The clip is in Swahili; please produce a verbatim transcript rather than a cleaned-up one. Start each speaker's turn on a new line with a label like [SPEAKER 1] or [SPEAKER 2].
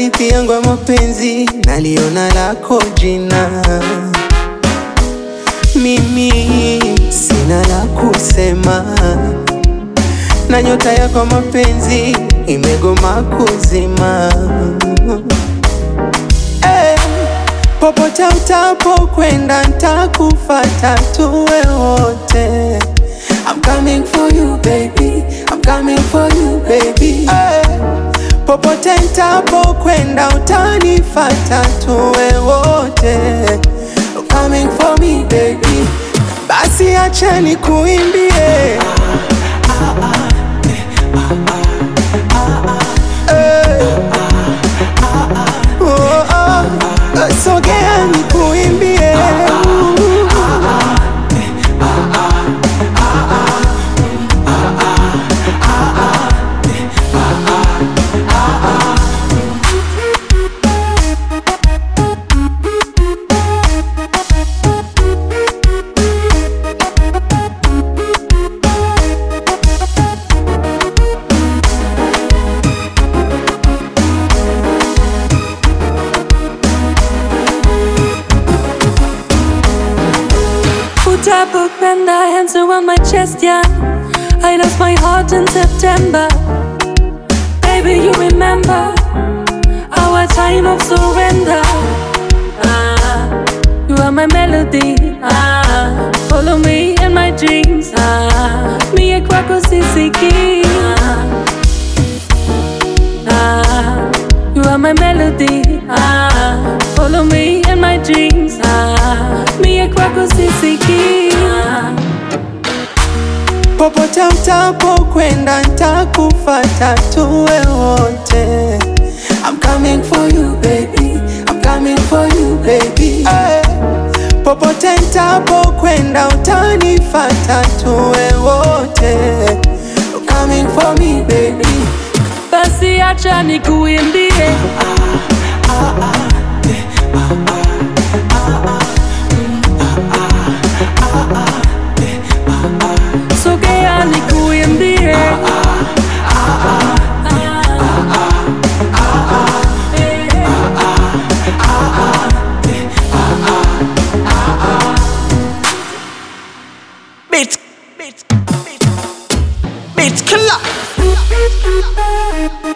[SPEAKER 1] hadithi yangu ya mapenzi naliona lako jina. Mimi sina la kusema, na nyota yako mapenzi imegoma kuzima. Hey, popote utapokwenda nitakufuata tuwe wote. I'm coming for you baby, I'm coming for you baby. Hey, popote nitapokwenda utanifuata tuwe wote. I'm coming for me baby. Basi acha nikuimbie. Sogea nikuimbie.
[SPEAKER 2] Utapopenda, hands around my chest, yeah. I lost my heart in September. Baby, you remember our time of surrender. Ah, you are my melody. Ah, follow me in my dreams. Ah, me a kwako sisiki. Ah, you are my melody. Ah, follow me in my dreams. Ah, me a kwako sisiki. Ah.
[SPEAKER 1] Popote utapokwenda nitakufuata tuwe wote. I'm coming for you baby, I'm coming for you baby. Hey, popote nitapokwenda utanifuata tuwe wote. I'm coming for me baby.
[SPEAKER 2] Basi acha nikuimbie. Sogea nikuimbie.
[SPEAKER 1] Beat, beat, beat, beat killer.